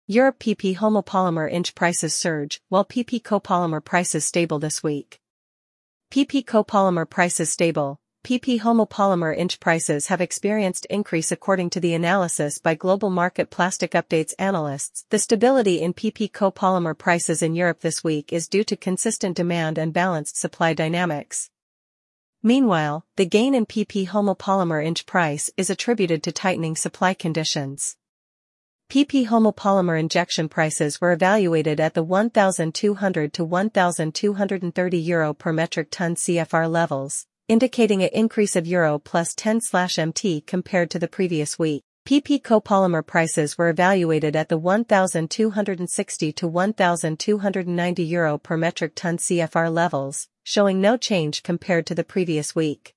Europe PP homopolymer inch prices surge, while PP copolymer prices stable this week. PP copolymer prices stable. PP homopolymer inch prices have experienced increase according to the analysis by Global Market Plastic Updates analysts. The stability in PP copolymer prices in Europe this week is due to consistent demand and balanced supply dynamics. Meanwhile, the gain in PP homopolymer inch price is attributed to tightening supply conditions. PP homopolymer injection prices were evaluated at the 1,200 to 1,230 euro per metric ton CFR levels, indicating an increase of euro plus 10/MT compared to the previous week. PP copolymer prices were evaluated at the 1,260 to 1,290 euro per metric ton CFR levels, showing no change compared to the previous week.